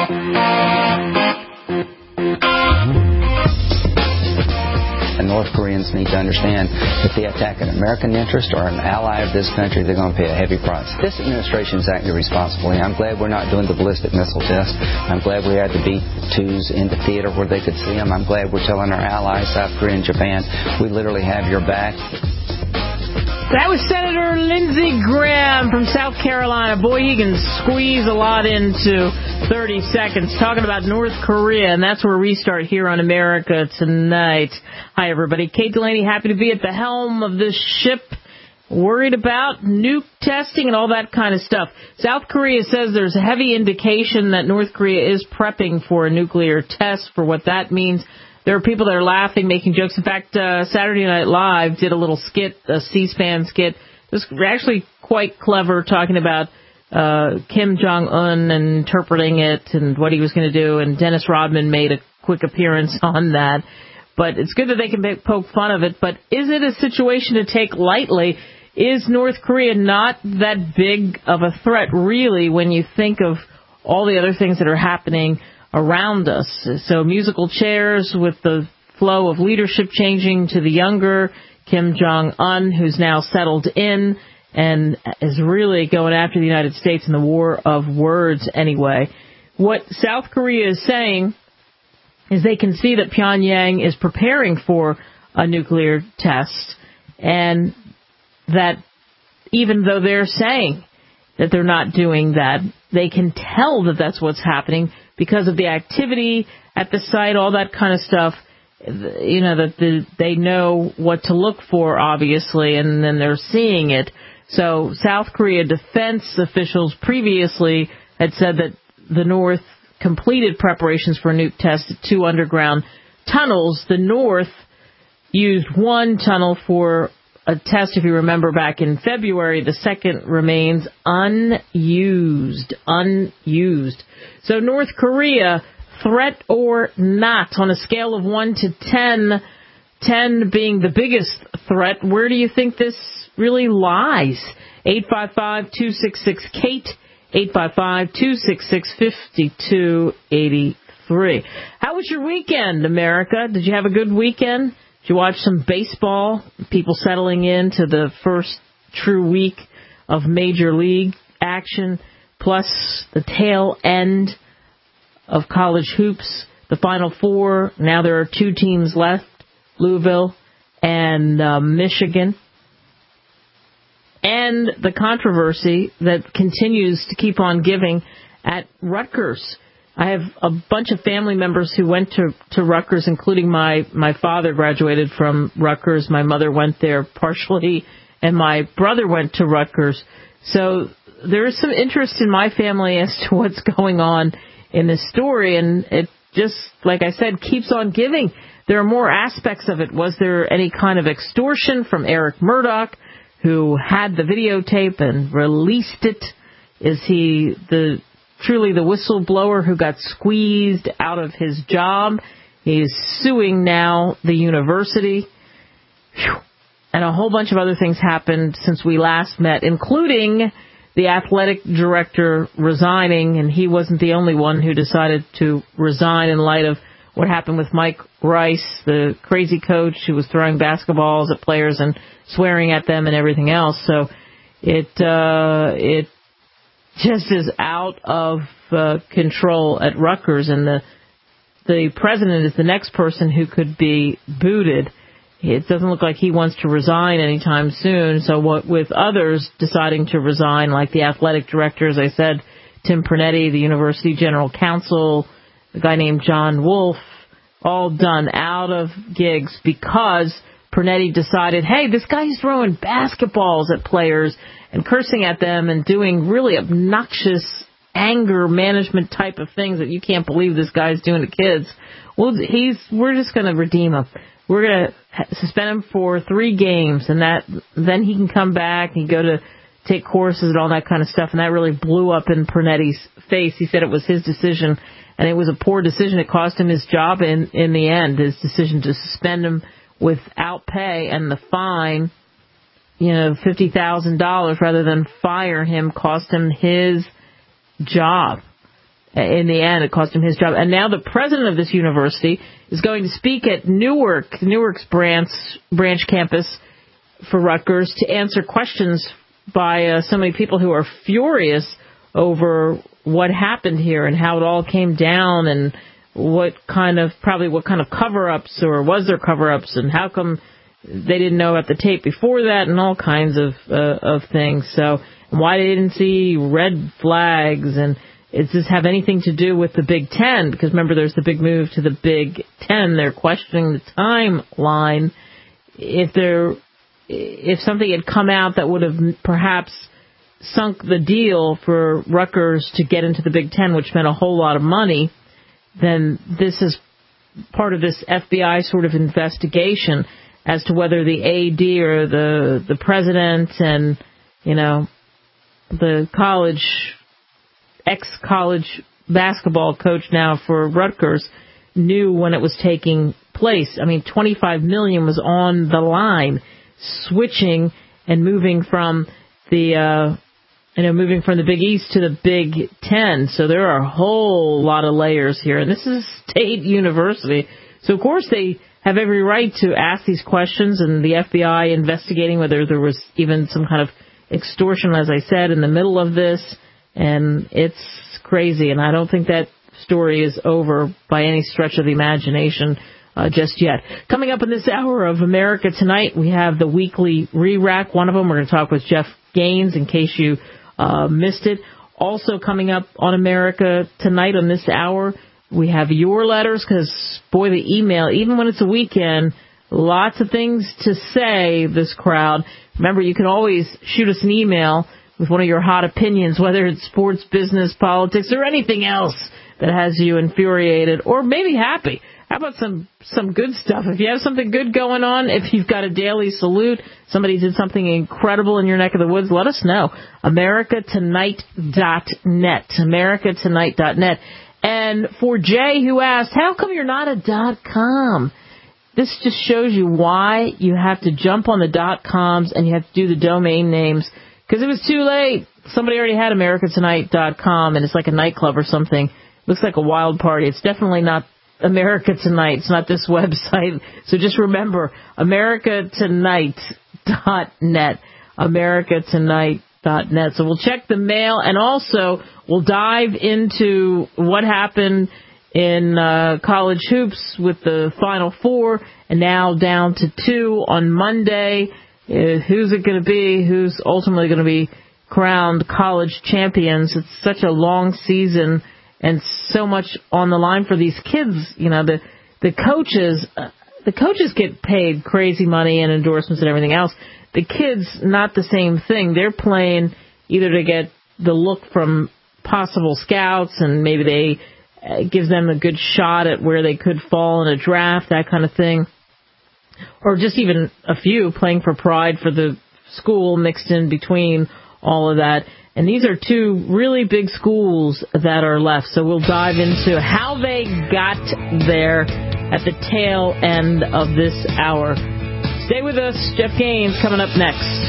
And North Koreans need to understand if they attack an American interest or an ally of this country, they're going to pay a heavy price. This administration is acting responsibly. I'm glad we're not doing the ballistic missile test. I'm glad we had the B-2s in the theater where they could see them. I'm glad we're telling our allies, South Korea and Japan, we literally have your back. That was Senator Lindsey Graham from South Carolina. Boy, he can squeeze a lot into 30 seconds talking about North Korea, and that's where we start here on America Tonight. Hi, everybody. Kate Delaney, happy to be at the helm of this ship, worried about nuke testing and all that kind of stuff. South Korea says there's a heavy indication that North Korea is prepping for a nuclear test. For what that means, there are people that are laughing, making jokes. In fact, Saturday Night Live did a little skit, a C-SPAN skit. It was actually quite clever, talking about Kim Jong-un and interpreting it and what he was going to do. And Dennis Rodman made a quick appearance on that. But it's good that they can poke fun of it. But is it a situation to take lightly? Is North Korea not that big of a threat, really, when you think of all the other things that are happening around us? So musical chairs with the flow of leadership changing to the younger Kim Jong-un, who's now settled in and is really going after the United States in the war of words anyway. What South Korea is saying is they can see that Pyongyang is preparing for a nuclear test, and that even though they're saying that they're not doing that, they can tell that that's what's happening because of the activity at the site, all that kind of stuff. You know, that they know what to look for, obviously, and then they're seeing it. So South Korea defense officials previously had said that the North completed preparations for a nuke test at 2 underground tunnels. The North used one tunnel for a test, if you remember, back in February. The second remains unused. So North Korea, threat or not, on a scale of 1 to 10, 10 being the biggest threat, where do you think this really lies? 855-266-KATE, 855-266-5283. How was your weekend, America? Did you have a good weekend? Did you watch some baseball? People settling into the first true week of Major League action, plus the tail end of college hoops, the Final Four. Now there are 2 teams left, Louisville and Michigan. And the controversy that continues to keep on giving at Rutgers. I have a bunch of family members who went to Rutgers, including my father graduated from Rutgers. My mother went there partially, and my brother went to Rutgers. So there is some interest in my family as to what's going on in this story, and it just, like I said, keeps on giving. There are more aspects of it. Was there any kind of extortion from Eric Murdoch, who had the videotape and released it? Is he truly the whistleblower who got squeezed out of his job? He's suing now the university. Whew. And a whole bunch of other things happened since we last met, including the athletic director resigning, and he wasn't the only one who decided to resign in light of what happened with Mike Rice, the crazy coach who was throwing basketballs at players and swearing at them and everything else. So it just is out of control at Rutgers, and the president is the next person who could be booted. It doesn't look like he wants to resign anytime soon. So what with others deciding to resign, like the athletic director, as I said, Tim Pernetti, the university general counsel, a guy named John Wolfe, all done out of gigs because Pernetti decided, hey, this guy's throwing basketballs at players and cursing at them and doing really obnoxious anger management type of things that you can't believe this guy's doing to kids. Well, we're just going to redeem him. We're going to suspend him for 3 games, and then he can come back and go to take courses and all that kind of stuff. And that really blew up in Pernetti's face. He said it was his decision, and it was a poor decision. It cost him his job in the end, his decision to suspend him without pay, and the fine, $50,000 rather than fire him, cost him his job. in the end, it cost him his job. And now the president of this university is going to speak at Newark's branch campus for Rutgers to answer questions by so many people who are furious over what happened here and how it all came down and what kind of cover-ups, or was there cover-ups, and how come they didn't know about the tape before that, and all kinds of things. So why they didn't see red flags, and does this have anything to do with the Big Ten? Because remember, there's the big move to the Big Ten. They're questioning the timeline. If something had come out that would have perhaps sunk the deal for Rutgers to get into the Big Ten, which meant a whole lot of money, then this is part of this FBI sort of investigation as to whether the AD or the president and, the ex-college basketball coach now for Rutgers knew when it was taking place. I mean, $25 million was on the line, switching and moving from the Big East to the Big Ten. So there are a whole lot of layers here. And this is a state university. So, of course, they have every right to ask these questions, and the FBI investigating whether there was even some kind of extortion, as I said, in the middle of this. And it's crazy. And I don't think that story is over by any stretch of the imagination just yet. Coming up in this hour of America Tonight, we have the weekly re-rack. One of them, we're going to talk with Jeff Gaines, in case you missed it. Also coming up on America Tonight on this hour, we have your letters, because, boy, the email, even when it's a weekend, lots of things to say, this crowd. Remember, you can always shoot us an email with one of your hot opinions, whether it's sports, business, politics, or anything else that has you infuriated or maybe happy. How about some good stuff? If you have something good going on, if you've got a daily salute, somebody did something incredible in your neck of the woods, let us know. AmericaTonight.net. AmericaTonight.net. And for Jay, who asked, how come you're not a .com? This just shows you why you have to jump on the .coms and you have to do the domain names, because it was too late. Somebody already had AmericaTonight.com, and it's like a nightclub or something. Looks like a wild party. It's definitely not America Tonight. It's not this website. So just remember, AmericaTonight.net. AmericaTonight.net. So we'll check the mail, and also we'll dive into what happened in college hoops with the Final Four, and now down to 2 on Monday. Who's it going to be? Who's ultimately going to be crowned college champions? It's such a long season and so much on the line for these kids. The coaches get paid crazy money and endorsements and everything else. The kids, not the same thing. They're playing either to get the look from possible scouts, and maybe they gives them a good shot at where they could fall in a draft, that kind of thing. Or just even a few playing for pride for the school mixed in between all of that. And these are 2 really big schools that are left. So we'll dive into how they got there at the tail end of this hour. Stay with us. Jeff Gaines coming up next.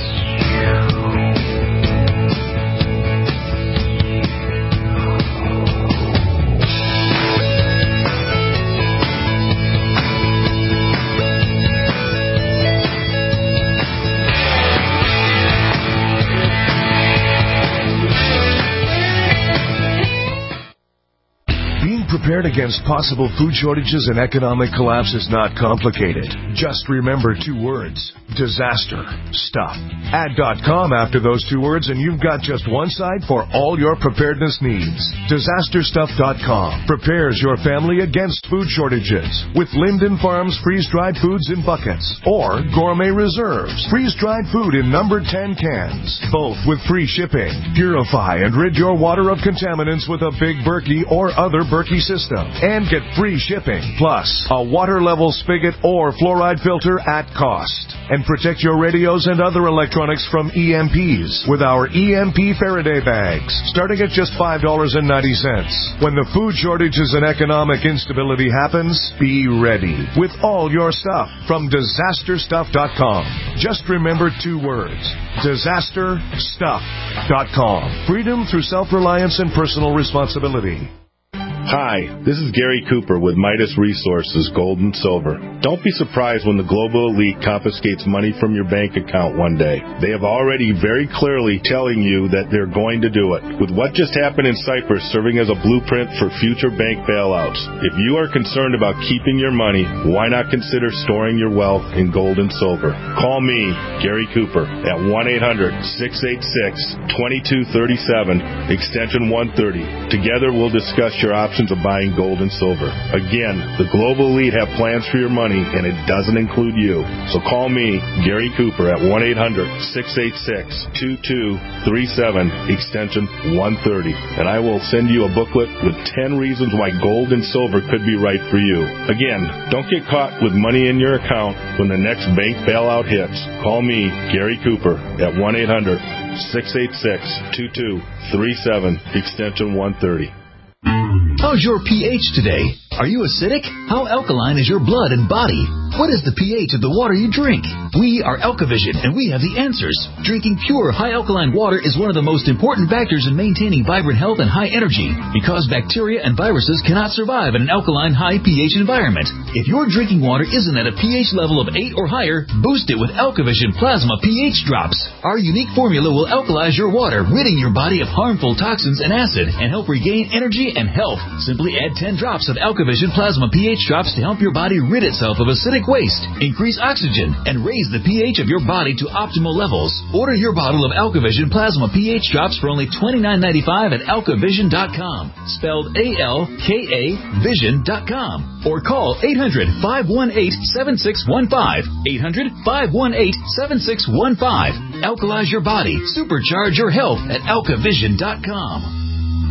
Prepared against possible food shortages and economic collapse is not complicated. Just remember 2 words: disaster stuff. Add .com after those 2 words and you've got just one site for all your preparedness needs. DisasterStuff.com prepares your family against food shortages with Linden Farms freeze-dried foods in buckets, or Gourmet Reserves freeze-dried food in number 10 cans, both with free shipping. Purify and rid your water of contaminants with a Big Berkey or other Berkey system, and get free shipping, plus a water level spigot or fluoride filter at cost. And protect your radios and other electronics from EMPs with our EMP Faraday bags, starting at just $5.90. When the food shortages and economic instability happens, be ready with all your stuff from DisasterStuff.com. Just remember 2 words: DisasterStuff.com. Freedom through self-reliance and personal responsibility. Hi, this is Gary Cooper with Midas Resources, Gold and Silver. Don't be surprised when the global elite confiscates money from your bank account one day. They have already very clearly telling you that they're going to do it. With what just happened in Cyprus serving as a blueprint for future bank bailouts, if you are concerned about keeping your money, why not consider storing your wealth in gold and silver? Call me, Gary Cooper, at 1-800-686-2237, extension 130. Together we'll discuss your options of buying gold and silver. Again, the global elite have plans for your money, and it doesn't include you. So call me, Gary Cooper, at 1-800-686-2237, extension 130, and I will send you a booklet with 10 reasons why gold and silver could be right for you. Again, don't get caught with money in your account when the next bank bailout hits. Call me, Gary Cooper, at 1-800-686-2237, extension 130. How's your pH today? Are you acidic? How alkaline is your blood and body? What is the pH of the water you drink? We are AlkaVision, and we have the answers. Drinking pure, high-alkaline water is one of the most important factors in maintaining vibrant health and high energy, because bacteria and viruses cannot survive in an alkaline, high pH environment. If your drinking water isn't at a pH level of 8 or higher, boost it with AlkaVision Plasma pH Drops. Our unique formula will alkalize your water, ridding your body of harmful toxins and acid, and help regain energy and health. Simply add 10 drops of AlkaVision Plasma pH Drops to help your body rid itself of acidic waste, increase oxygen, and raise the pH of your body to optimal levels. Order your bottle of AlkaVision Plasma pH Drops for only $29.95 at AlkaVision.com, spelled A-L-K-A Vision.com, or call 800-518-7615, 800-518-7615. Alkalize your body, supercharge your health at AlkaVision.com.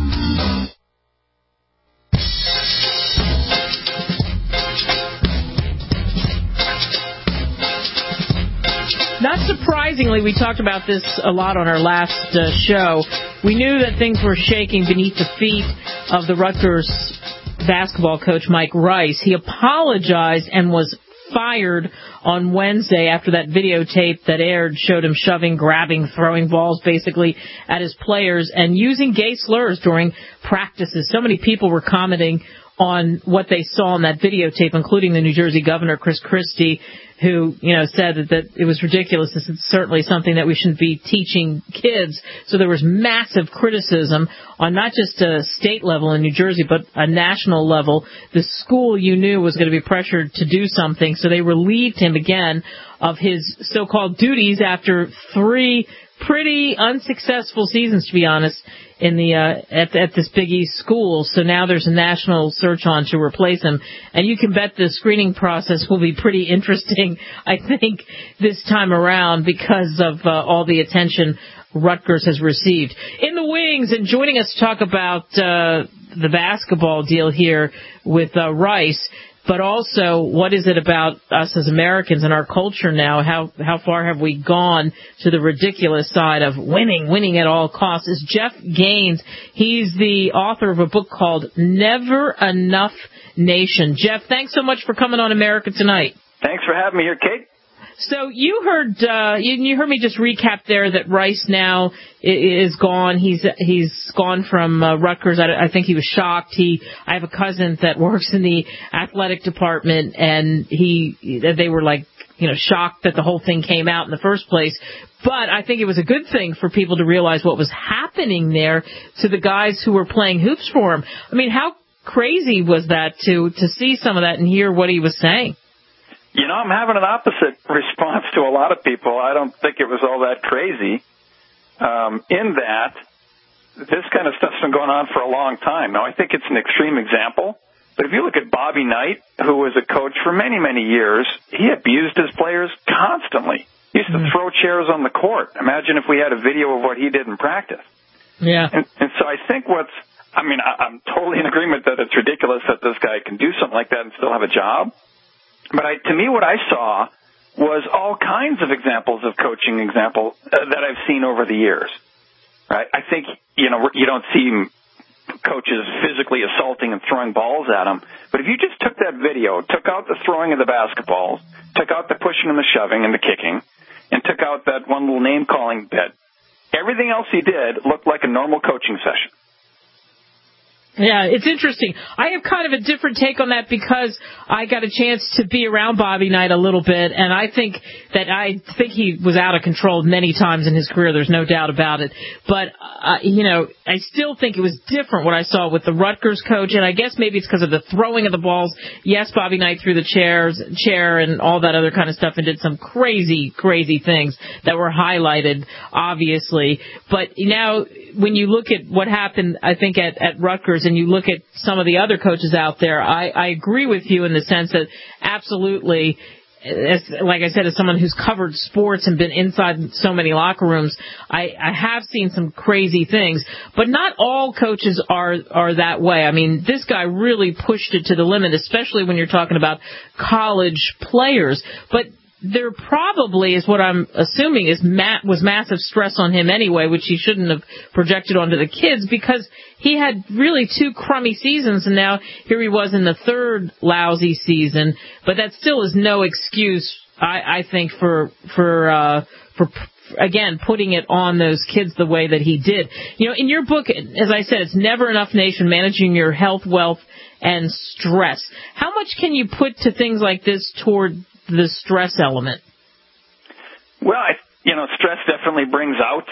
Not surprisingly, we talked about this a lot on our last show. We knew that things were shaking beneath the feet of the Rutgers basketball coach, Mike Rice. He apologized and was fired on Wednesday after that videotape that aired showed him shoving, grabbing, throwing balls basically at his players and using gay slurs during practices. So many people were commenting on what they saw in that videotape, including the New Jersey governor, Chris Christie, who, said that it was ridiculous. This is certainly something that we shouldn't be teaching kids. So there was massive criticism on not just a state level in New Jersey, but a national level. The school, you knew, was going to be pressured to do something. So they relieved him again of his so-called duties after 3 pretty unsuccessful seasons, to be honest, in the at this Big East school. So now there's a national search on to replace him, and you can bet the screening process will be pretty interesting, I think, this time around because of all the attention Rutgers has received. In the wings, and joining us to talk about the basketball deal here with Rice, but also what is it about us as Americans and our culture now? How far have we gone to the ridiculous side of winning at all costs? Is Jeff Gaines. He's the author of a book called Never Enough Nation. Jeff, thanks so much for coming on America Tonight. Thanks for having me here, Kate. So you heard me just recap there that Rice now is gone. He's gone from Rutgers. I think he was shocked. I have a cousin that works in the athletic department, and they were like, shocked that the whole thing came out in the first place. But I think it was a good thing for people to realize what was happening there to the guys who were playing hoops for him. I mean, how crazy was that to see some of that and hear what he was saying? I'm having an opposite response to a lot of people. I don't think it was all that crazy, in that this kind of stuff's been going on for a long time. Now, I think it's an extreme example, but if you look at Bobby Knight, who was a coach for many, many years, he abused his players constantly. He used to throw chairs on the court. Imagine if we had a video of what he did in practice. Yeah. And so I think I'm totally in agreement that it's ridiculous that this guy can do something like that and still have a job. But to me, what I saw was all kinds of examples of coaching that I've seen over the years. Right? I think, you don't see coaches physically assaulting and throwing balls at them. But if you just took that video, took out the throwing of the basketballs, took out the pushing and the shoving and the kicking, and took out that one little name-calling bit, everything else he did looked like a normal coaching session. Yeah, it's interesting. I have kind of a different take on that because I got a chance to be around Bobby Knight a little bit, and I think he was out of control many times in his career. There's no doubt about it. But, I still think it was different what I saw with the Rutgers coach, and I guess maybe it's because of the throwing of the balls. Yes, Bobby Knight threw the chair and all that other kind of stuff and did some crazy, crazy things that were highlighted, obviously. But now, when you look at what happened, I think, at Rutgers, and you look at some of the other coaches out there, I agree with you in the sense that absolutely, like I said, as someone who's covered sports and been inside so many locker rooms, I have seen some crazy things. But not all coaches are that way. I mean, this guy really pushed it to the limit, especially when you're talking about college players. But there probably is what I'm assuming was massive stress on him anyway, which he shouldn't have projected onto the kids because he had really 2 crummy seasons, and now here he was in the 3rd lousy season. But that still is no excuse, I think, for again, putting it on those kids the way that he did. In your book, as I said, it's Never Enough Nation, Managing Your Health, Wealth, and Stress. How much can you put to things like this toward the stress element? Well, stress definitely brings out,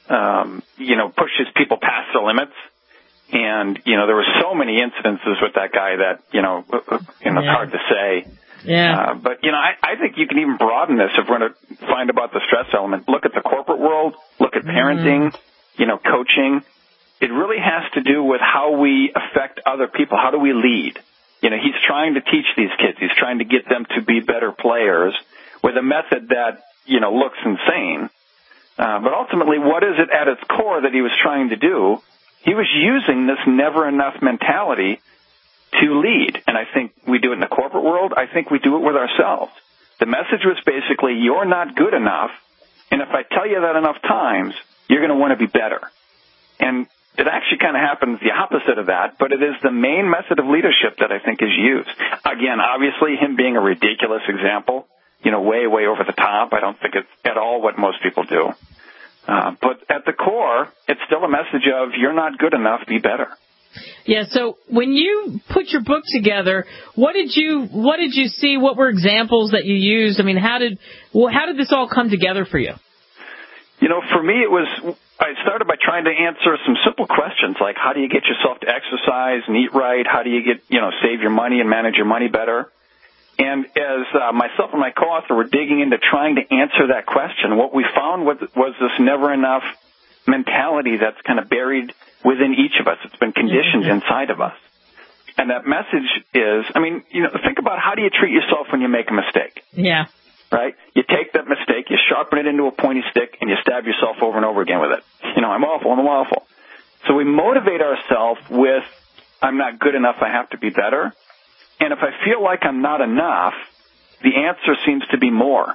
pushes people past their limits. And, there were so many incidences with that guy that, it's hard to say. Yeah. But, I think you can even broaden this if we're going to find about the stress element. Look at the corporate world, look at parenting, coaching. It really has to do with how we affect other people. How do we lead? He's trying to teach these kids. He's trying to get them to be better players with a method that, looks insane. But ultimately, what is it at its core that he was trying to do? He was using this never enough mentality to lead. And I think we do it in the corporate world. I think we do it with ourselves. The message was basically, you're not good enough. And if I tell you that enough times, you're going to want to be better. And it actually kind of happens the opposite of that, but it is the main method of leadership that I think is used. Again, obviously, him being a ridiculous example, way, way over the top. I don't think it's at all what most people do. But at the core, it's still a message of you're not good enough, be better. Yeah, so when you put your book together, what did you see? What were examples that you used? I mean, how did this all come together for you? For me, I started by trying to answer some simple questions like how do you get yourself to exercise and eat right? How do you save your money and manage your money better? And as myself and my co-author were digging into trying to answer that question, what we found was this never enough mentality that's kind of buried within each of us. It's been conditioned inside of us. And that message is, think about how do you treat yourself when you make a mistake? Yeah. Right? You take that mistake, you sharpen it into a pointy stick, and you stab yourself over and over again with it. I'm awful. So we motivate ourselves with, I'm not good enough, I have to be better. And if I feel like I'm not enough, the answer seems to be more.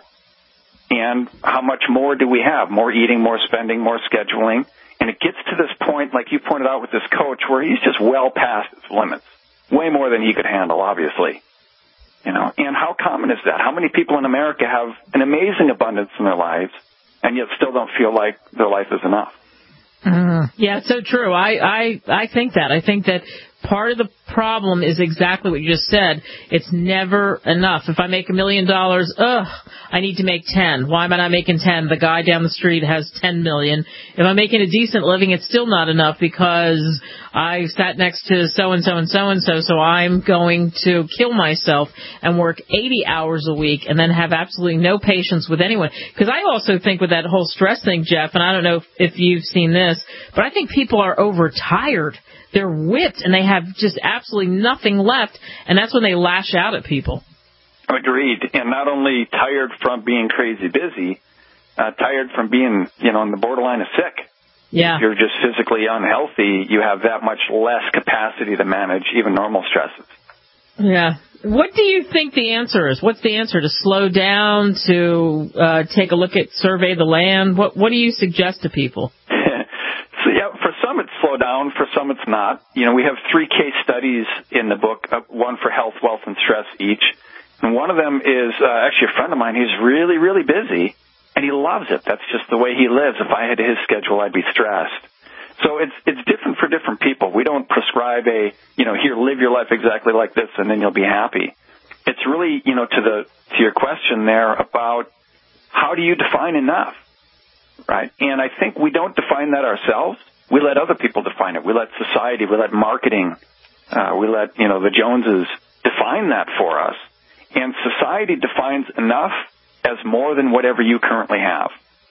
And how much more do we have? More eating, more spending, more scheduling. And it gets to this point, like you pointed out with this coach, where he's just well past his limits. Way more than he could handle, obviously. And how common is that? How many people in America have an amazing abundance in their lives and yet still don't feel like their life is enough? Yeah, it's so true. I think that. I think that part of the problem is exactly what you just said. It's never enough. If I make $1 million, I need to make 10. Why am I not making 10? The guy down the street has 10 million. If I'm making a decent living, it's still not enough because I sat next to so-and-so and so-and-so, so I'm going to kill myself and work 80 hours a week and then have absolutely no patience with anyone. Because I also think with that whole stress thing, Jeff, and I don't know if you've seen this, but I think people are overtired. They're whipped, and they have just absolutely nothing left, and that's when they lash out at people. Agreed. And not only tired from being crazy busy, tired from being, on the borderline of sick. Yeah. If you're just physically unhealthy, you have that much less capacity to manage even normal stresses. Yeah. What do you think the answer is? What's the answer? To slow down, to take a look at, survey the land? What do you suggest to people? For some it's slow down, for some it's not. We have 3 case studies in the book, one for health, wealth, and stress each. And one of them is actually a friend of mine. He's really, really busy, and he loves it. That's just the way he lives. If I had his schedule, I'd be stressed. So it's different for different people. We don't prescribe here, live your life exactly like this and then you'll be happy. It's really, to your question there about how do you define enough, right? And I think we don't define that ourselves. We let other people define it. We let society, we let marketing, we let, the Joneses define that for us. And society defines enough as more than whatever you currently have.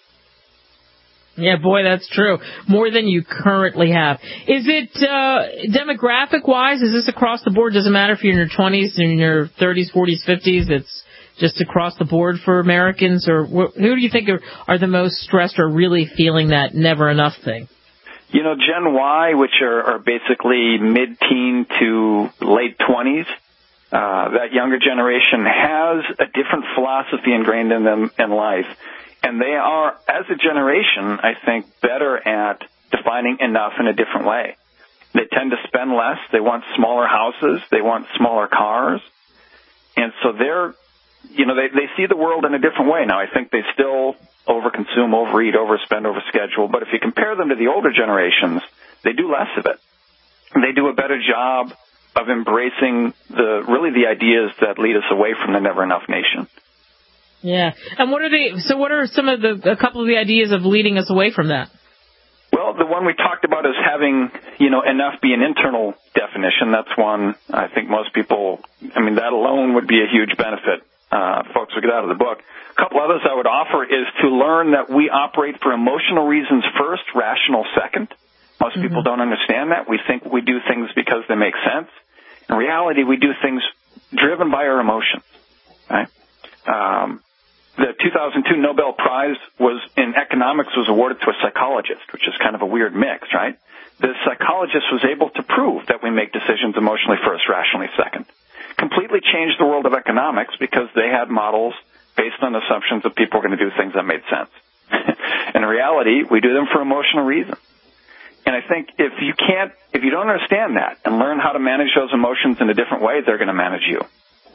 Yeah, boy, that's true. More than you currently have. Is it demographic-wise? Is this across the board? Does it matter if you're in your 20s, in your 30s, 40s, 50s? It's just across the board for Americans? Or who do you think are the most stressed or really feeling that never enough thing? Gen Y, which are basically mid-teen to late 20s, that younger generation has a different philosophy ingrained in them in life. And they are, as a generation, I think, better at defining enough in a different way. They tend to spend less. They want smaller houses. They want smaller cars. And so they see the world in a different way. Now, I think they still overconsume, overeat, overspend, overschedule. But if you compare them to the older generations, they do less of it. They do a better job of embracing the ideas that lead us away from the never enough nation. Yeah. And what are some of a couple of the ideas of leading us away from that? Well, the one we talked about is having, enough be an internal definition. That's one I think most people, that alone would be a huge benefit. Folks would get out of the book. A couple others I would offer is to learn that we operate for emotional reasons first, rational second. Most people don't understand that. We think we do things because they make sense. In reality, we do things driven by our emotions, right? The 2002 Nobel Prize in economics was awarded to a psychologist, which is kind of a weird mix, right? The psychologist was able to prove that we make decisions emotionally first, rationally second. Completely changed the world of economics because they had models based on assumptions that people were going to do things that made sense. In reality, we do them for emotional reasons. And I think if you don't understand that and learn how to manage those emotions in a different way, they're going to manage you.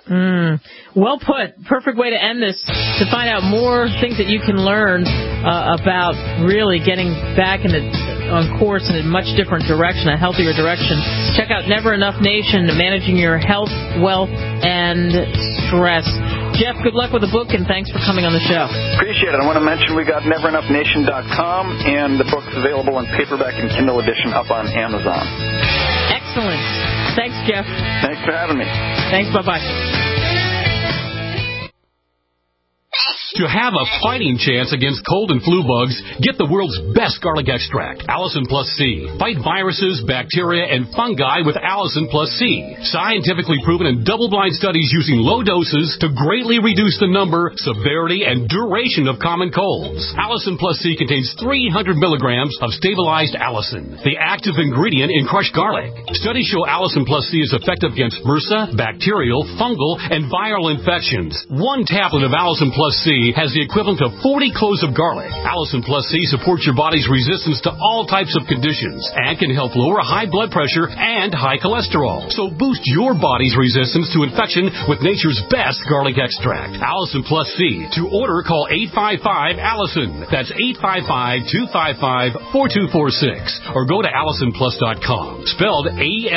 Well put. Perfect way to end this, to find out more things that you can learn about really getting back on course in a much different direction, a healthier direction. Check out Never Enough Nation, Managing Your Health, Wealth, and Stress. Jeff, good luck with the book, and thanks for coming on the show. Appreciate it. I want to mention we got NeverEnoughNation.com, and the book's available in paperback and Kindle edition up on Amazon. Excellent. Thanks, Jeff. Thanks for having me. Thanks. Bye-bye. To have a fighting chance against cold and flu bugs, get the world's best garlic extract, Allison Plus C. Fight viruses, bacteria, and fungi with Allison Plus C. Scientifically proven in double-blind studies using low doses to greatly reduce the number, severity, and duration of common colds. Allison Plus C contains 300 milligrams of stabilized allicin, the active ingredient in crushed garlic. Studies show Allison Plus C is effective against MRSA, bacterial, fungal, and viral infections. One tablet of Allison Plus C has the equivalent of 40 cloves of garlic. Allison Plus C supports your body's resistance to all types of conditions and can help lower high blood pressure and high cholesterol. So boost your body's resistance to infection with nature's best garlic extract. Allison Plus C. To order, call 855-ALLISON. That's 855-255-4246. Or go to AllisonPlus.com. Spelled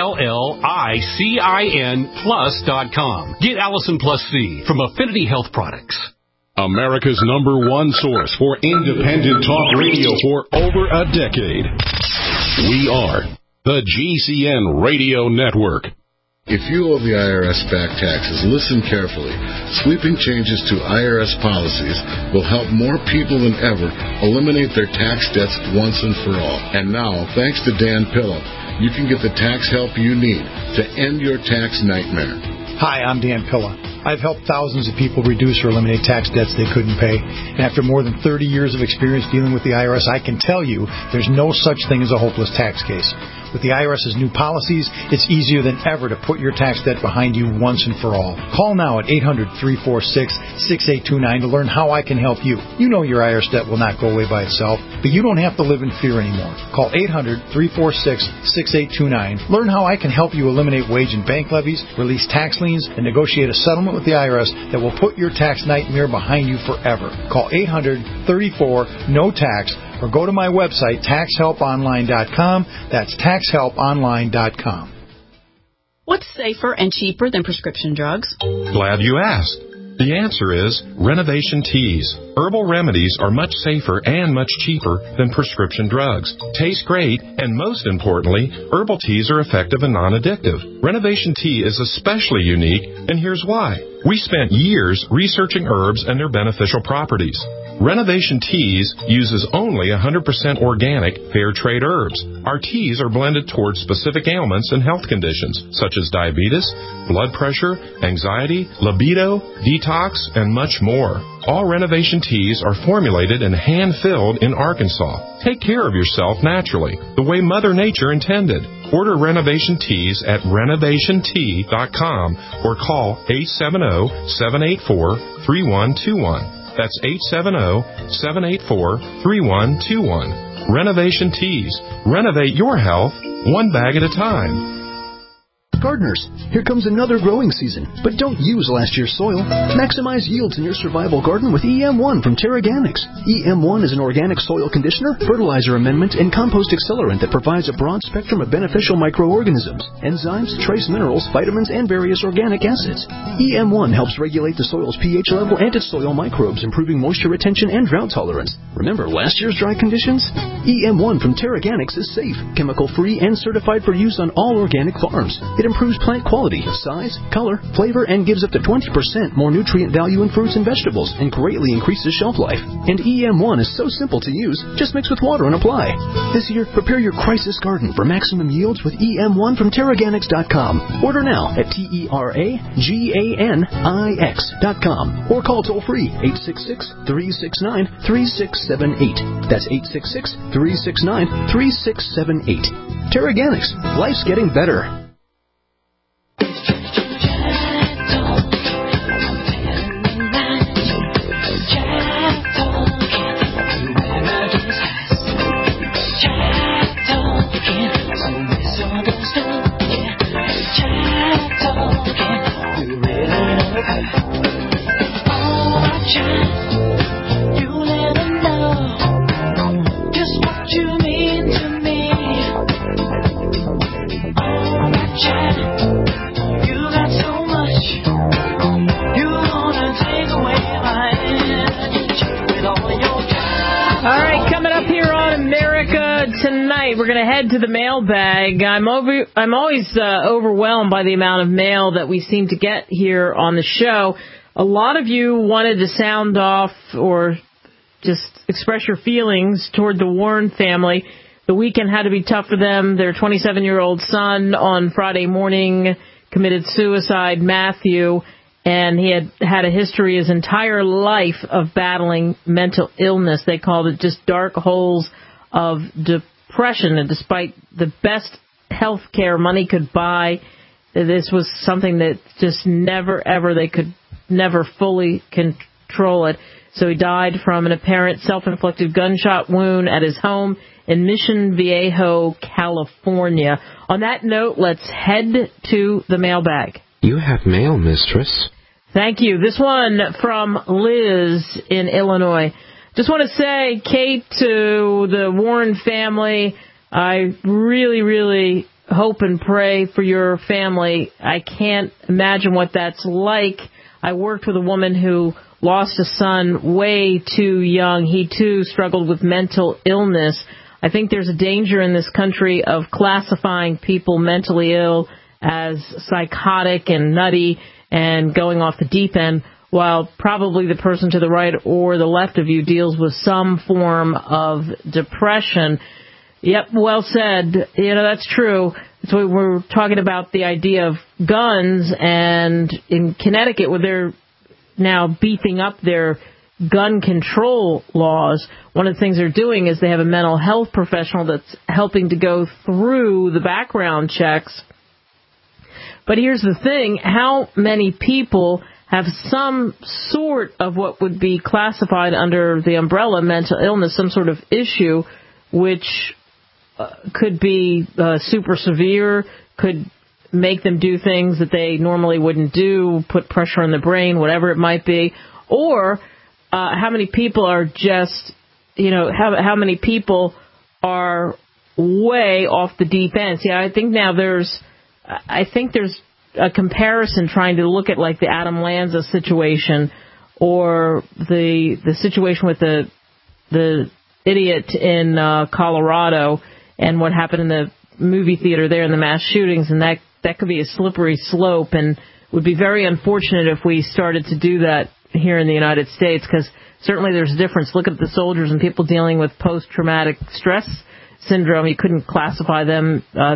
ALLICIN plus.com. Get Allison Plus C from Affinity Health Products. America's #1 source for independent talk radio for over a decade. We are the GCN Radio Network. If you owe the IRS back taxes, listen carefully. Sweeping changes to IRS policies will help more people than ever eliminate their tax debts once and for all. And now, thanks to Dan Pilla, you can get the tax help you need to end your tax nightmare. Hi, I'm Dan Pilla. I've helped thousands of people reduce or eliminate tax debts they couldn't pay. And after more than 30 years of experience dealing with the IRS, I can tell you there's no such thing as a hopeless tax case. With the IRS's new policies, it's easier than ever to put your tax debt behind you once and for all. Call now at 800-346-6829 to learn how I can help you. You know your IRS debt will not go away by itself, but you don't have to live in fear anymore. Call 800-346-6829. Learn how I can help you eliminate wage and bank levies, release tax liens, and negotiate a settlement with the IRS that will put your tax nightmare behind you forever. Call 800-34-NO-TAX or go to my website, taxhelponline.com. That's taxhelponline.com. What's safer and cheaper than prescription drugs? Glad you asked. The answer is Renovation Teas. Herbal remedies are much safer and much cheaper than prescription drugs. Taste great, and most importantly, herbal teas are effective and non-addictive. Renovation Tea is especially unique, and here's why. We spent years researching herbs and their beneficial properties. Renovation Teas uses only 100% organic, fair trade herbs. Our teas are blended towards specific ailments and health conditions, such as diabetes, blood pressure, anxiety, libido, detox, and much more. All Renovation Teas are formulated and hand-filled in Arkansas. Take care of yourself naturally, the way Mother Nature intended. Order Renovation Teas at renovationtea.com or call 870-784-3121. That's 870-784-3121. Renovation Teas. Renovate your health one bag at a time. Gardeners, here comes another growing season, but don't use last year's soil. Maximize yields in your survival garden with EM1 from Terraganics. EM1 is an organic soil conditioner, fertilizer amendment, and compost accelerant that provides a broad spectrum of beneficial microorganisms, enzymes, trace minerals, vitamins, and various organic acids. EM1 helps regulate the soil's pH level and its soil microbes, improving moisture retention and drought tolerance. Remember last year's dry conditions? EM1 from Terraganics is safe, chemical-free, and certified for use on all organic farms. It improves plant quality, size, color, flavor, and gives up to 20% more nutrient value in fruits and vegetables, and greatly increases shelf life. And EM1 is so simple to use, just mix with water and apply. This year, prepare your crisis garden for maximum yields with EM1 from Terraganics.com. Order now at TERAGANIX.com or call toll-free 866-369-3678. That's 866-369-3678. Terraganics. Life's getting better. We're going to head to the mailbag. I'm always overwhelmed by the amount of mail that we seem to get here on the show. A lot of you wanted to sound off or just express your feelings toward the Warren family. The weekend had to be tough for them. Their 27-year-old son on Friday morning committed suicide, Matthew, and he had a history his entire life of battling mental illness. They called it just dark holes of depression, and despite the best health care money could buy, this was something that just they could never fully control it. So he died from an apparent self-inflicted gunshot wound at his home in Mission Viejo, California. On that note, let's head to the mailbag. You have mail, mistress. Thank you. This one from Liz in Illinois. Just want to say, Kate, to the Warren family, I really, really hope and pray for your family. I can't imagine what that's like. I worked with a woman who lost a son way too young. He, too, struggled with mental illness. I think there's a danger in this country of classifying people mentally ill as psychotic and nutty and going off the deep end, while probably the person to the right or the left of you deals with some form of depression. Yep, well said. That's true. So we're talking about the idea of guns, and in Connecticut, where they're now beefing up their gun control laws, one of the things they're doing is they have a mental health professional that's helping to go through the background checks. But here's the thing, how many people have some sort of what would be classified under the umbrella mental illness, some sort of issue, which could be super severe, could make them do things that they normally wouldn't do, put pressure on the brain, whatever it might be. Or how many people are just, how many people are way off the deep end. See, I think there's a comparison trying to look at like the Adam Lanza situation or the situation with the idiot in Colorado and what happened in the movie theater there and the mass shootings, and that could be a slippery slope and would be very unfortunate if we started to do that here in the United States, because certainly there's a difference. Look at the soldiers and people dealing with post-traumatic stress syndrome. You couldn't classify them I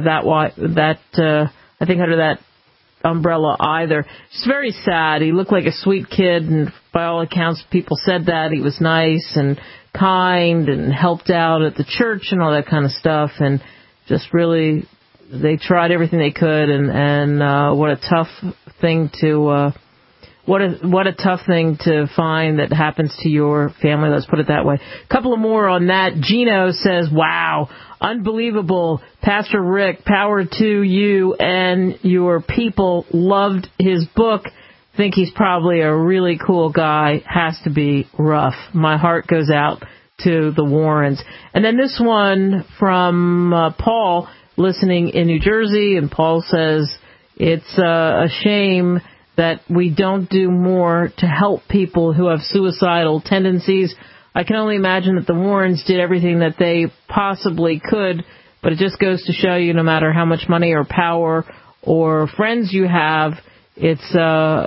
think under that umbrella either. It's very sad. He looked like a sweet kid, and by all accounts, people said that. He was nice and kind and helped out at the church and all that kind of stuff, and just really, they tried everything they could, and what a tough thing to what a tough thing to find that happens to your family. Let's put it that way. A couple of more on that. Gino says, "Wow, unbelievable, Pastor Rick. Power to you and your people. Loved his book. Think he's probably a really cool guy. Has to be rough. My heart goes out to the Warrens." And then this one from Paul, listening in New Jersey, and Paul says, "It's a shame that we don't do more to help people who have suicidal tendencies. I can only imagine that the Warrens did everything that they possibly could, but it just goes to show you no matter how much money or power or friends you have, it's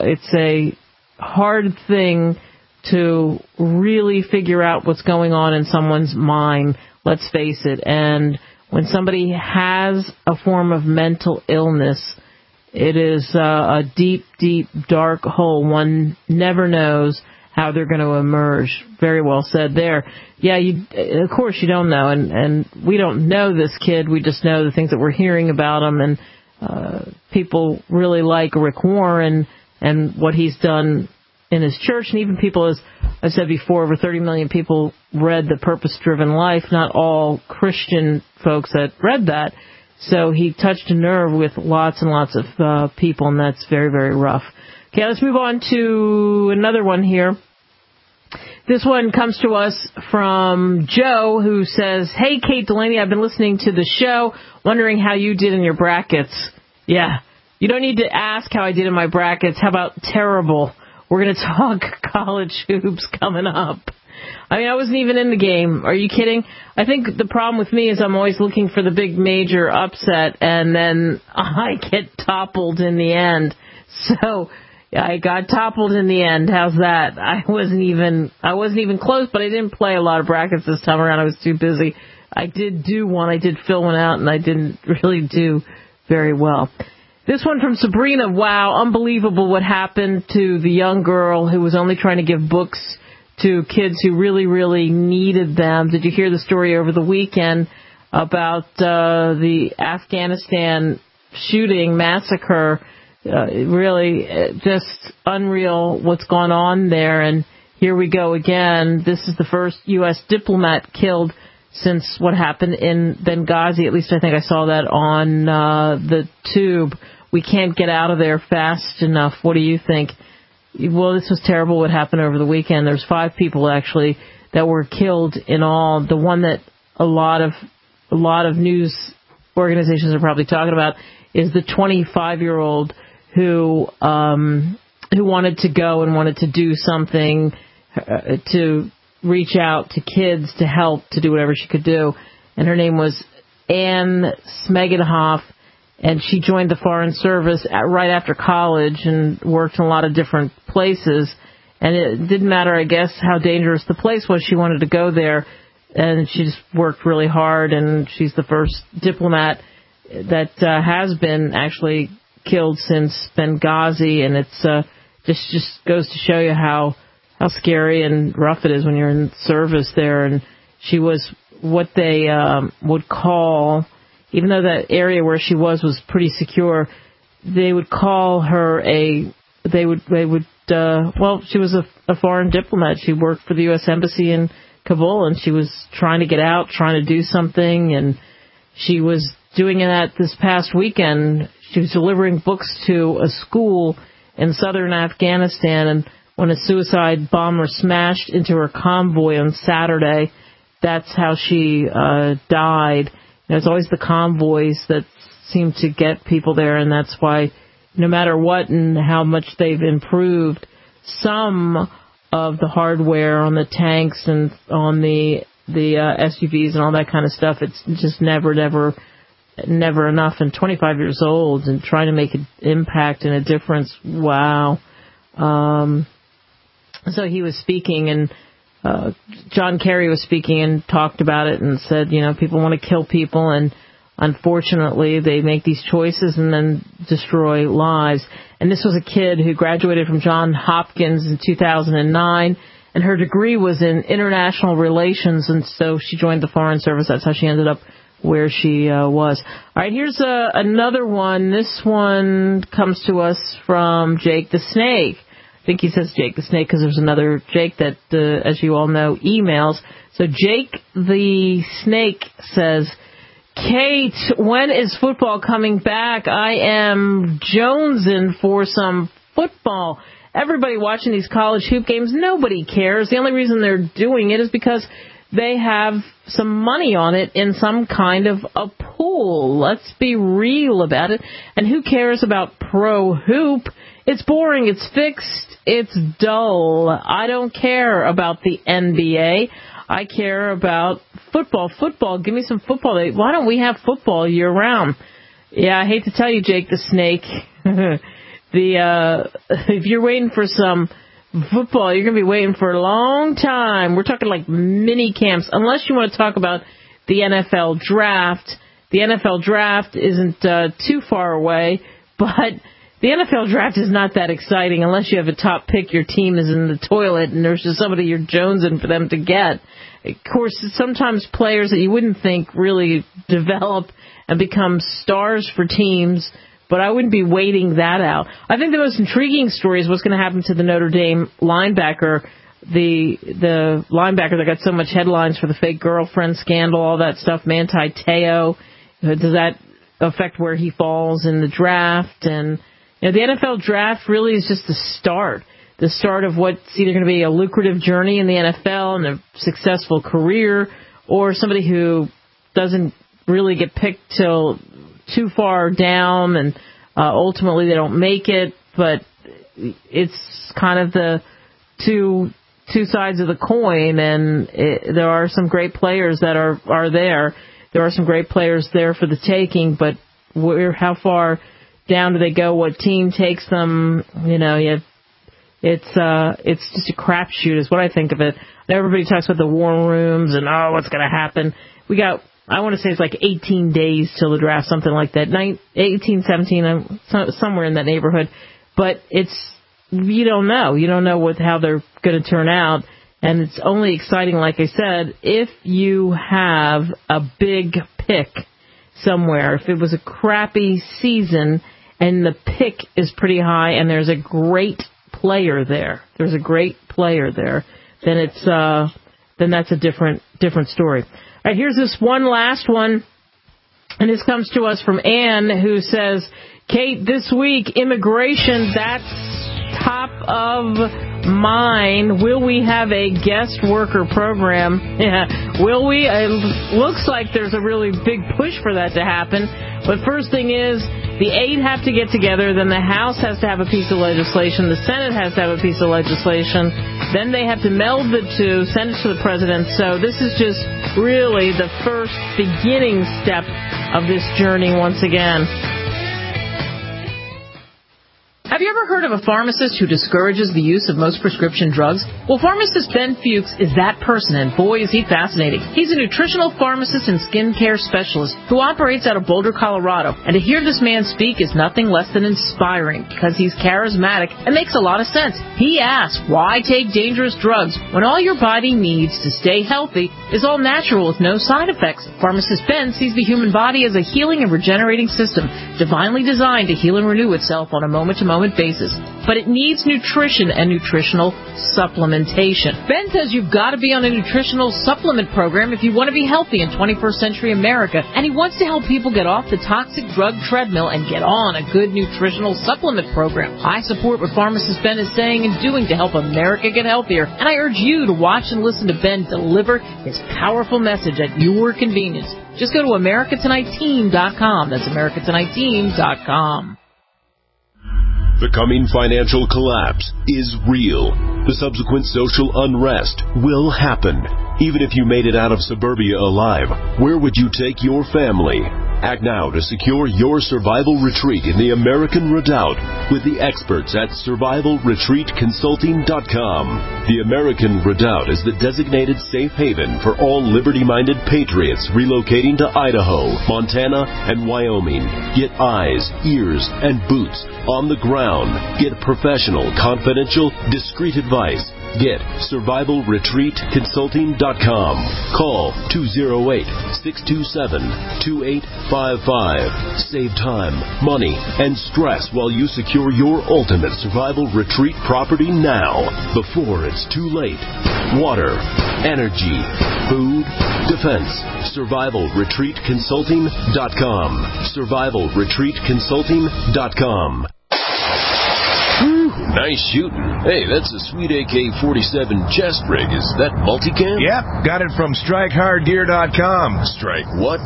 a hard thing to really figure out what's going on in someone's mind, let's face it. And when somebody has a form of mental illness, it is a deep, deep, dark hole. One never knows how they're going to emerge. Very well said there. Yeah, of course you don't know, and we don't know this kid. We just know the things that we're hearing about him, and people really like Rick Warren and what he's done in his church, and even people, as I've said before, over 30 million people read The Purpose-Driven Life. Not all Christian folks that read that. So he touched a nerve with lots and lots of people, and that's very, very rough. Okay, let's move on to another one here. This one comes to us from Joe, who says, "Hey, Kate Delaney, I've been listening to the show, wondering how you did in your brackets." Yeah, you don't need to ask how I did in my brackets. How about terrible? We're going to talk college hoops coming up. I mean, I wasn't even in the game. Are you kidding? I think the problem with me is I'm always looking for the big major upset, and then I get toppled in the end. So I got toppled in the end. How's that? I wasn't even close, but I didn't play a lot of brackets this time around. I was too busy. I did do one. I did fill one out, and I didn't really do very well. This one from Sabrina. Wow, unbelievable what happened to the young girl who was only trying to give books to kids who really, really needed them. Did you hear the story over the weekend about the Afghanistan shooting massacre? Really just unreal what's gone on there. And here we go again. This is the first U.S. diplomat killed since what happened in Benghazi. At least I think I saw that on the tube. We can't get out of there fast enough. What do you think? Well, this was terrible what happened over the weekend. There's 5 people actually that were killed in all. The one that a lot of news organizations are probably talking about is the 25-year-old who wanted to go and wanted to do something to reach out to kids to help, to do whatever she could do. And her name was Anne Smegenhoff. And she joined the Foreign Service right after college and worked in a lot of different places. And it didn't matter, I guess, how dangerous the place was. She wanted to go there, and she just worked really hard. And she's the first diplomat that has been actually killed since Benghazi. And it's just goes to show you how scary and rough it is when you're in service there. And she was what they would call, even though that area where she was pretty secure, they would call her she was a foreign diplomat. She worked for the U.S. Embassy in Kabul, and she was trying to get out, trying to do something, and she was doing that this past weekend. She was delivering books to a school in southern Afghanistan, and when a suicide bomber smashed into her convoy on Saturday, that's how she died. It's always the convoys that seem to get people there, and that's why no matter what and how much they've improved, some of the hardware on the tanks and on the SUVs and all that kind of stuff, it's just never enough. And 25 years old and trying to make an impact and a difference, wow. So he was speaking, and John Kerry was speaking and talked about it and said, people want to kill people, and unfortunately they make these choices and then destroy lives. And this was a kid who graduated from Johns Hopkins in 2009, and her degree was in international relations, and so she joined the Foreign Service. That's how she ended up where she was. All right, here's another one. This one comes to us from Jake the Snake. I think he says Jake the Snake because there's another Jake that, as you all know, emails. So Jake the Snake says, Kate, when is football coming back? I am jonesing for some football. Everybody watching these college hoop games, nobody cares. The only reason they're doing it is because they have some money on it in some kind of a pool. Let's be real about it. And who cares about pro hoop? It's boring. It's fixed. It's dull. I don't care about the NBA. I care about football. Football. Give me some football. Why don't we have football year round? Yeah, I hate to tell you, Jake the Snake. If you're waiting for some football, you're going to be waiting for a long time. We're talking like mini camps, unless you want to talk about the NFL draft. The NFL draft isn't too far away, but the NFL draft is not that exciting unless you have a top pick, your team is in the toilet, and there's just somebody you're jonesing for them to get. Of course, sometimes players that you wouldn't think really develop and become stars for teams, but I wouldn't be waiting that out. I think the most intriguing story is what's going to happen to the Notre Dame linebacker, the linebacker that got so much headlines for the fake girlfriend scandal, all that stuff, Manti Te'o. Does that affect where he falls in the draft? And the NFL draft really is just the start of what's either going to be a lucrative journey in the NFL and a successful career, or somebody who doesn't really get picked till too far down, and ultimately they don't make it. But it's kind of the two sides of the coin, and there are some great players that are there. There are some great players there for the taking, but how far down do they go? What team takes them? It's just a crapshoot is what I think of it. Everybody talks about the war rooms and what's going to happen. We got, I want to say it's like 18 days till the draft, something like that. 18, 17, somewhere in that neighborhood. But you don't know. You don't know how they're going to turn out. And it's only exciting, like I said, if you have a big pick somewhere. If it was a crappy season and the pick is pretty high and there's a great player there, then that's a different story. All right, here's this one last one, and this comes to us from Ann, who says, Kate, this week, immigration, that's top of mind. Will we have a guest worker program? Yeah. Will we? It looks like there's a really big push for that to happen. But first thing is, the 8 have to get together, then the House has to have a piece of legislation, the Senate has to have a piece of legislation, then they have to meld the two, send it to the president. So this is just really the first beginning step of this journey once again. Have you ever heard of a pharmacist who discourages the use of most prescription drugs? Well, pharmacist Ben Fuchs is that person, and boy, is he fascinating. He's a nutritional pharmacist and skincare specialist who operates out of Boulder, Colorado. And to hear this man speak is nothing less than inspiring, because he's charismatic and makes a lot of sense. He asks, why take dangerous drugs when all your body needs to stay healthy is all natural with no side effects? Pharmacist Ben sees the human body as a healing and regenerating system, divinely designed to heal and renew itself on a moment-to-moment basis. but it needs nutrition and nutritional supplementation. Ben says you've got to be on a nutritional supplement program if you want to be healthy in 21st century America, and he wants to help people get off the toxic drug treadmill and get on a good nutritional supplement program. I support what pharmacist Ben is saying and doing to help America get healthier, and I urge you to watch and listen to Ben deliver his powerful message at your convenience. Just go to AmericaTonightTeam.com. That's AmericaTonightTeam.com. The coming financial collapse is real. The subsequent social unrest will happen. Even if you made it out of suburbia alive, where would you take your family? Act now to secure your survival retreat in the American Redoubt with the experts at survivalretreatconsulting.com. The American Redoubt is the designated safe haven for all liberty-minded patriots relocating to Idaho, Montana, and Wyoming. Get eyes, ears, and boots on the ground. Get professional, confidential, discreet advice. Get survivalretreatconsulting.com. Call 208-627-2855. Save time, money, and stress while you secure your ultimate survival retreat property now, before it's too late. Water, energy, food, defense. survivalretreatconsulting.com. survivalretreatconsulting.com. Nice shooting. Hey, that's a sweet AK-47 chest rig. Is that multicam? Yep, got it from StrikeHardGear.com. Strike what?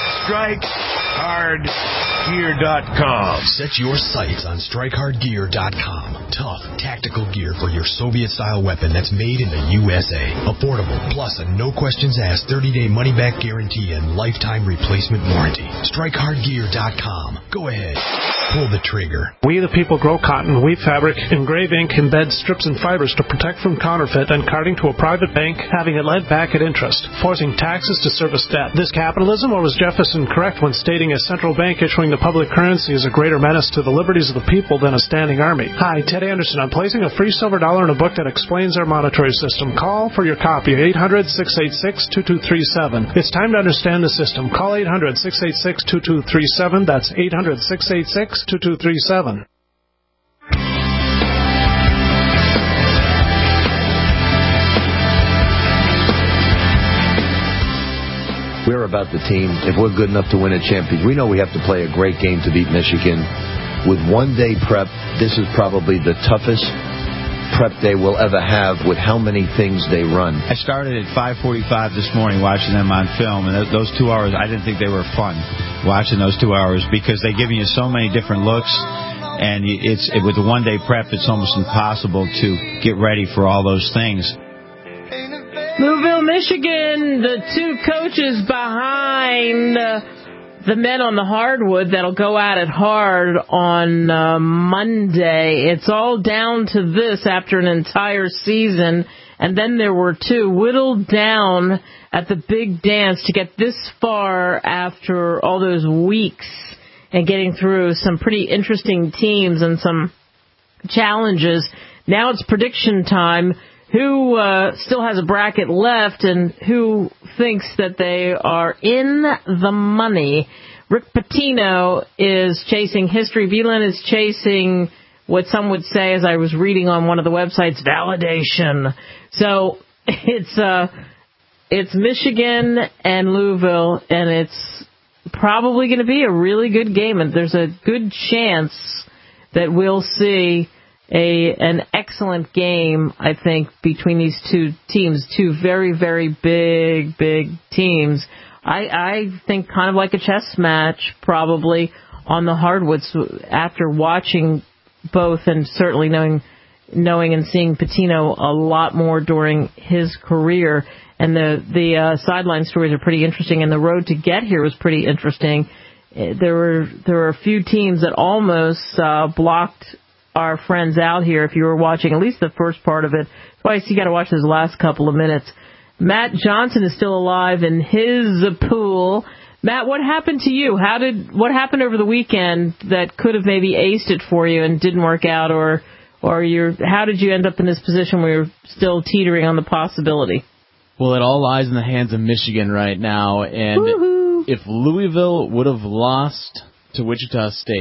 StrikeHardGear.com. Set your sights on StrikeHardGear.com. Tough, tactical gear for your Soviet-style weapon that's made in the USA. Affordable, plus a no-questions-asked 30-day money-back guarantee and lifetime replacement warranty. StrikeHardGear.com. Go ahead. Pull the trigger. We the people grow cotton, weave fabric, engrave ink, embed strips and fibers to protect from counterfeit and carting to a private bank, having it lent back at interest, forcing taxes to service debt. This capitalism, or was Jefferson correct when stating a central bank issuing the public currency is a greater menace to the liberties of the people than a standing army? Hi, Ted Anderson. I'm placing a free silver dollar in a book that explains our monetary system. Call for your copy, 800-686-2237. It's time to understand the system. Call 800-686-2237. That's 800-686-2237. We're about the team. If we're good enough to win a championship, we know we have to play a great game to beat Michigan. With one-day prep, this is probably the toughest prep day we'll ever have with how many things they run. I started at 5:45 this morning watching them on film, and those 2 hours, I didn't think they were fun, watching those 2 hours, because they give you so many different looks, and with the one-day prep, it's almost impossible to get ready for all those things. Louisville, Michigan, the two coaches behind the men on the hardwood that'll go at it hard on Monday. It's all down to this after an entire season, and then there were two whittled down at the big dance to get this far after all those weeks and getting through some pretty interesting teams and some challenges. Now it's prediction time. Who still has a bracket left and who thinks that they are in the money? Rick Pitino is chasing history. Veland is chasing what some would say, as I was reading on one of the websites, validation. So it's Michigan and Louisville, and it's probably going to be a really good game. And there's a good chance that we'll see an excellent game, I think, between these two teams, two very, very big teams. I think kind of like a chess match, probably, on the hardwoods after watching both and certainly knowing and seeing Pitino a lot more during his career. And the sideline stories are pretty interesting, and the road to get here was pretty interesting. There were a few teams that almost blocked our friends out here if you were watching at least the first part of it. Twice you got to watch those last couple of minutes. Matt Johnson is still alive in his pool. Matt, what happened to you? What happened over the weekend that could have maybe aced it for you and didn't work out, or how did you end up in this position where you're still teetering on the possibility? Well, it all lies in the hands of Michigan right now, and Woo-hoo. If Louisville would have lost to Wichita State,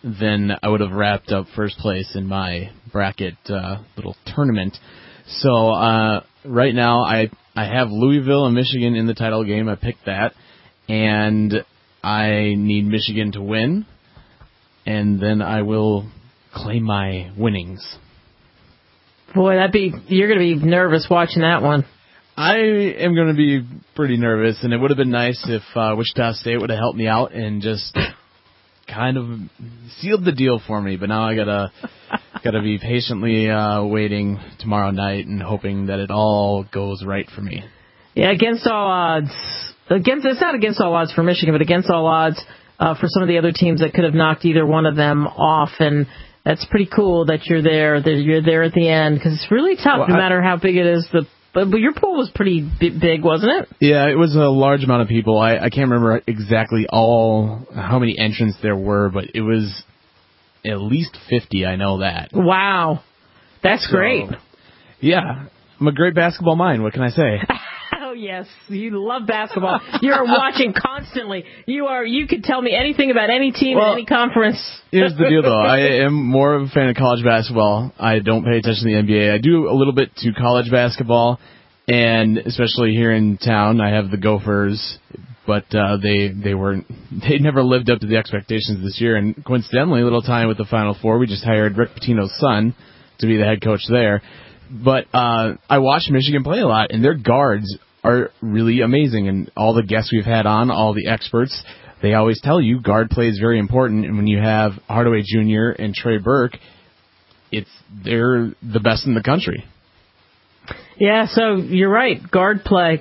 then I would have wrapped up first place in my bracket little tournament. So right now I have Louisville and Michigan in the title game. I picked that, and I need Michigan to win, and then I will claim my winnings. Boy, you're going to be nervous watching that one. I am going to be pretty nervous, and it would have been nice if Wichita State would have helped me out and just kind of sealed the deal for me. But now I gotta be patiently waiting tomorrow night and hoping that it all goes right for me. Yeah, against all odds. It's not against all odds for Michigan, but against all odds for some of the other teams that could have knocked either one of them off. And that's pretty cool that you're there. That you're there at the end, because it's really tough, no matter how big it is. But your pool was pretty big, wasn't it? Yeah, it was a large amount of people. I can't remember exactly how many entrants there were, but it was at least 50, I know that. Wow. That's great. Yeah. I'm a great basketball mind. What can I say? Oh, yes. You love basketball. You're watching constantly. You could tell me anything about any team in any conference. Here's the deal, though. I am more of a fan of college basketball. I don't pay attention to the NBA. I do a little bit to college basketball, and especially here in town, I have the Gophers, but they never lived up to the expectations this year. And coincidentally, a little time with the Final Four, we just hired Rick Pitino's son to be the head coach there. But I watch Michigan play a lot, and their guards are really amazing. And all the guests we've had on, all the experts, they always tell you guard play is very important. And when you have Hardaway Jr. and Trey Burke, they're the best in the country. Yeah, so you're right. Guard play.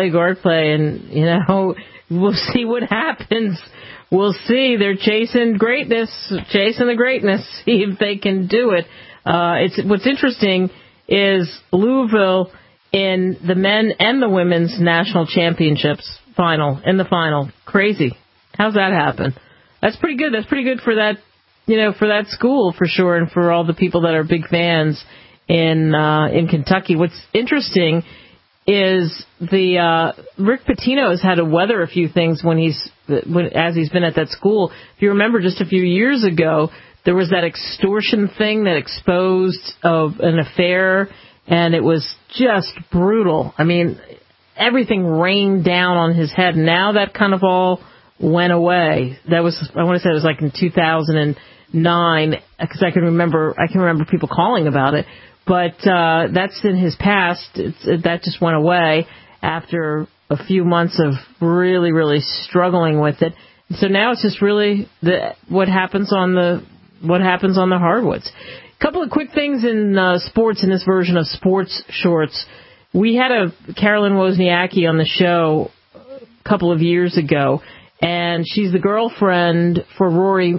And, we'll see what happens. We'll see. They're chasing the greatness, see if they can do it. What's interesting is Louisville in the men and the women's national championships in the final. Crazy. How's that happen? That's pretty good. That's pretty good for that, for that school for sure, and for all the people that are big fans in Kentucky. What's interesting is Rick Pitino has had to weather a few things as he's been at that school. If you remember, just a few years ago, there was that extortion thing that exposed of an affair, and it was just brutal. I mean, everything rained down on his head. Now that kind of all went away. I want to say it was like in 2009, because I can remember people calling about it. But that's in his past. That just went away after a few months of really, really struggling with it. So now it's just really what happens on the hardwoods. A couple of quick things in sports in this version of Sports Shorts. We had Carolyn Wozniacki on the show a couple of years ago, and she's the girlfriend of Rory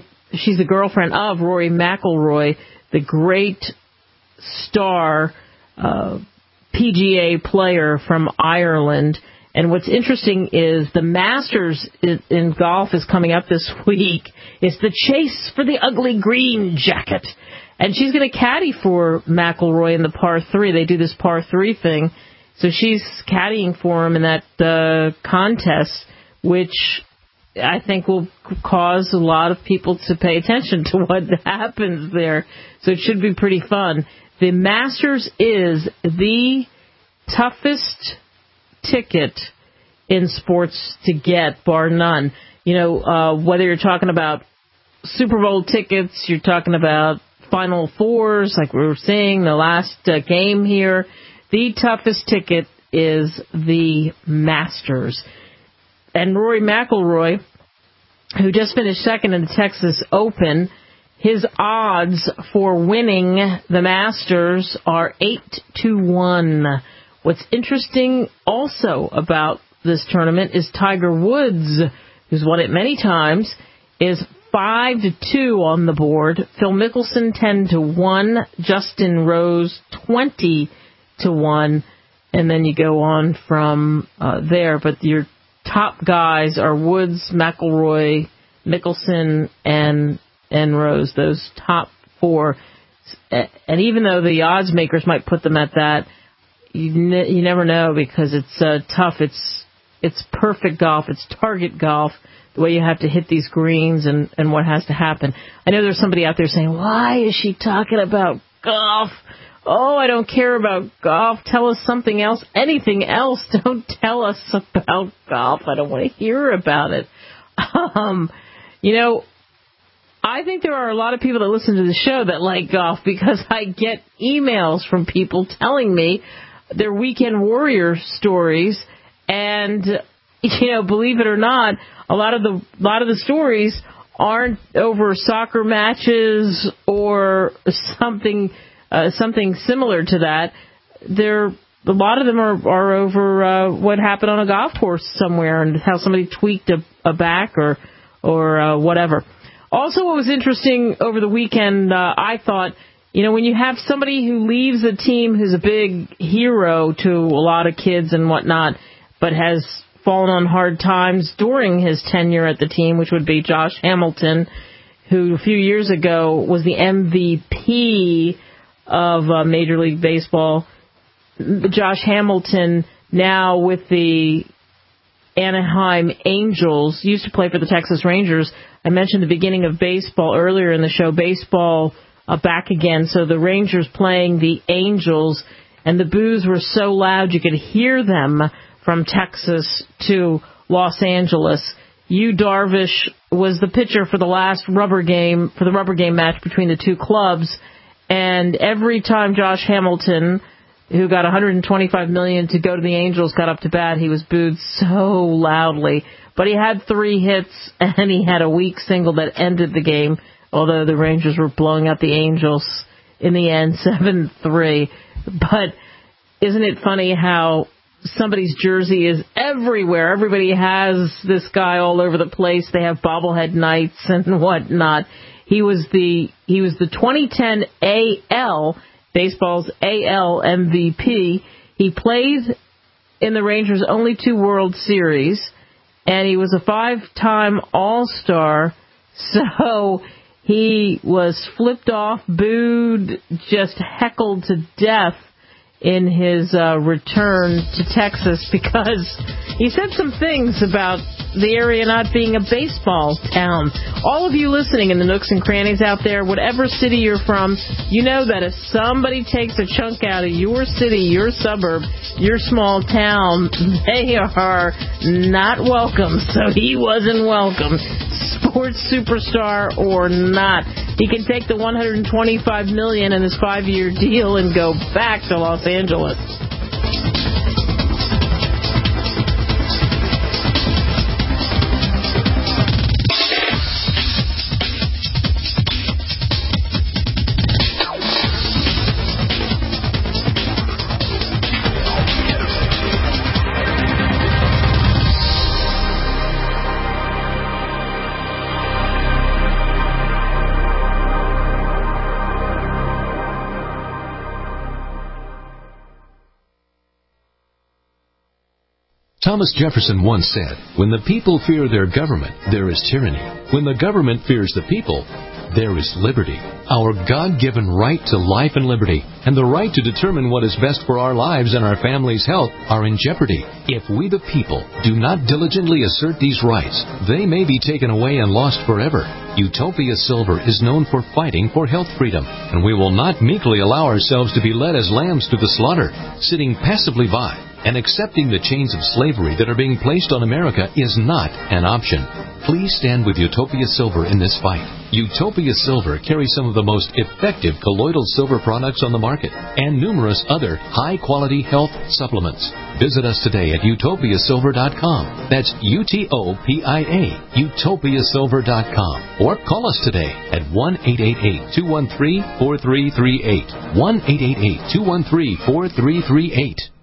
McIlroy, the great star PGA player from Ireland. And what's interesting is the Masters in golf is coming up this week. It's the chase for the ugly green jacket. And she's going to caddy for McIlroy in the par 3. They do this par 3 thing. So she's caddying for him in that contest, which I think will cause a lot of people to pay attention to what happens there. So it should be pretty fun. The Masters is the toughest ticket in sports to get, bar none. Whether you're talking about Super Bowl tickets, you're talking about Final Fours, like we were seeing the last game here, the toughest ticket is the Masters. And Rory McIlroy, who just finished second in the Texas Open, his odds for winning the Masters are 8-1. What's interesting also about this tournament is Tiger Woods, who's won it many times, is 5-2 on the board. Phil Mickelson 10-1. Justin Rose 20-1. And then you go on from there. But your top guys are Woods, McIlroy, Mickelson, and Rose. Those top four. And even though the odds makers might put them at that, you never know, because it's tough. It's perfect golf. It's target golf. the way you have to hit these greens and what has to happen. I know there's somebody out there saying, why is she talking about golf? Oh, I don't care about golf. Tell us something else. Anything else. Don't tell us about golf. I don't want to hear about it. I think there are a lot of people that listen to the show that like golf because I get emails from people telling me their weekend warrior stories. And, believe it or not, a lot of the stories aren't over soccer matches or something similar to that. A lot of them are over what happened on a golf course somewhere and how somebody tweaked a back or whatever. Also, what was interesting over the weekend, I thought, when you have somebody who leaves a team who's a big hero to a lot of kids and whatnot, but has fallen on hard times during his tenure at the team, which would be Josh Hamilton, who a few years ago was the MVP of Major League Baseball. Josh Hamilton, now with the Anaheim Angels, used to play for the Texas Rangers. I mentioned the beginning of baseball earlier in the show. Baseball back again. So the Rangers playing the Angels, and the boos were so loud you could hear them from Texas to Los Angeles. Yu Darvish was the pitcher for the last rubber game match between the two clubs. And every time Josh Hamilton, who got $125 million to go to the Angels, got up to bat, he was booed so loudly. But he had 3 hits, and he had a weak single that ended the game, although the Rangers were blowing out the Angels in the end, 7-3. But isn't it funny how somebody's jersey is everywhere? Everybody has this guy all over the place. They have bobblehead nights and whatnot. He was the 2010 AL, baseball's AL MVP. He played in the Rangers' only 2 World Series, and he was a 5-time All-Star. So he was flipped off, booed, just heckled to death in his return to Texas because he said some things about the area not being a baseball town. All of you listening in the nooks and crannies out there, whatever city you're from, you know that if somebody takes a chunk out of your city, your suburb, your small town, they are not welcome. So he wasn't welcome. Sports superstar or not. He can take the $125 million in his 5-year deal and go back to Los Angeles. Thomas Jefferson once said, "When the people fear their government, there is tyranny. When the government fears the people, there is liberty." Our God-given right to life and liberty and the right to determine what is best for our lives and our family's health are in jeopardy. If we the people do not diligently assert these rights, they may be taken away and lost forever. Utopia Silver is known for fighting for health freedom, and we will not meekly allow ourselves to be led as lambs to the slaughter, sitting passively by. And accepting the chains of slavery that are being placed on America is not an option. Please stand with Utopia Silver in this fight. Utopia Silver carries some of the most effective colloidal silver products on the market and numerous other high-quality health supplements. Visit us today at utopiasilver.com. That's UTOPIA, utopiasilver.com. Or call us today at 1-888-213-4338. 1-888-213-4338.